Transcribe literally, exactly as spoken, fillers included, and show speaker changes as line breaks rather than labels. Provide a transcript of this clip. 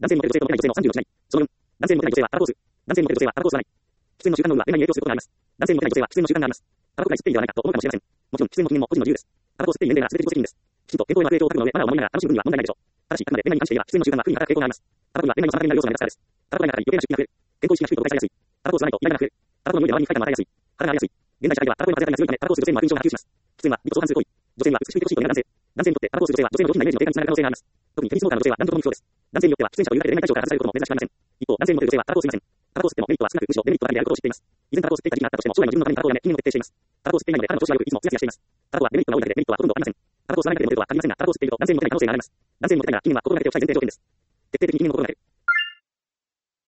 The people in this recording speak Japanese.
男性にモテる女性とモテない女性のさんじゅうろくしない。そのよん、男性にモテない女性はタバコを吸う。男性にモテる女性はタバコを吸わない。喫煙の習慣の有無は恋愛に影響することがあります。男性にモテない女性は喫煙の習慣があります。タバコが吸っていいではないかと思うかもしれません。もちろん、喫煙も禁煙も個人の自由です。タバコを吸っていい年齢は全て自己責任です。きちんと健康への悪影響を覚悟の上、マナーを守りながら楽しむ分には問題ないでしょう。ただし、あくまで恋愛に関して言えば、喫煙の習慣は不利に働く傾向があります。タバコには恋愛の妨げになる要素がありますからです。タバコがない中に余計な出費が増える。健康意識が低いと誤解されやすい。タバコを吸わないとイライラが増える。タバコの匂いで周りに不快感を与えやすい。肌が荒れやすい。現代社会ではタバコへの風当たりが強いため、タバコを吸う女性には勲章が普及します。喫煙は自己相反する行為。女性には美しくてほしいと願う男性。男性にとってタバコを吸う女性は女性の上品なイメージの低下につながる可能性があります。特にテニスモーカーの女性は男女ともにそうです。男性によっては喫煙者というだけで恋愛対象から外されることも珍しくありません。一方、男性にモテる女性はタバコを吸いません。タバコを吸ってもメリットは少なく、むしろデメリットばかりであることを知っています。以前タバコを吸っていた時期があったとしても、将来の自分のためにタバコをやめ、禁煙を徹底しています。タバコを吸っていないので肌の調子が良く、いつもツヤツヤしています。タバコはデメリットが多いだけでメリットはほとんどありません。タバコを吸わないだけでモテるとは限りませんが、タバコを吸っていると男性にモテない可能性があります。男性にモテないのは禁煙は心がけておきたい前提条件です。徹底的に禁煙を心がける。